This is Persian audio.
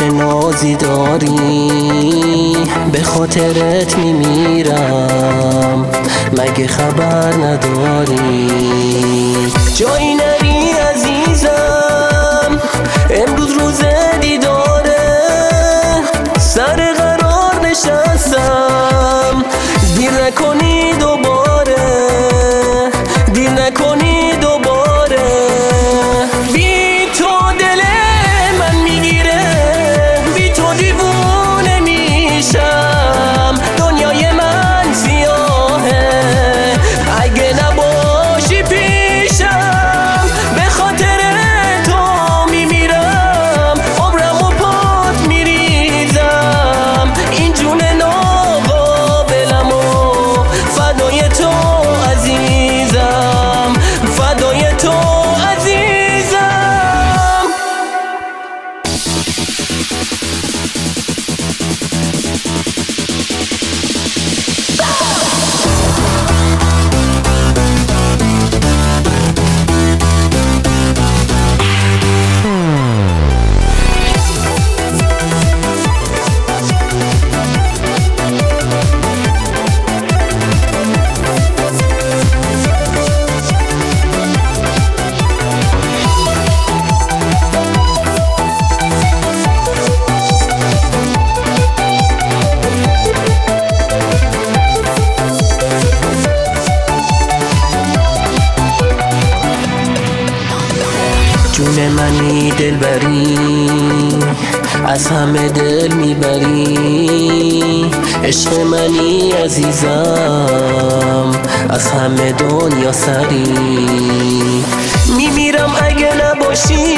چه نازی داری، به خاطرت میمیرم، مگه خبر نداری؟ جایی نری عزیزم، امروز روز دیداره، سر قرار نشستم، دیر نکنی دوباره، دیر نکنی دوباره. بی تو دل من میگیره، بی تو دیوونه میشم، دنیای من سیاهه اگه نباشی پیشم، به خاطر تو میمیرم، عمرمو پات میریزم، این جون ناقابلمو فدای تو عزیزم، فدای تو عزیزم. جون منی دلبری، از همه دل میبری، عشق منی عزیزم، از همه دنیا سری، میمیرم اگه نباشی،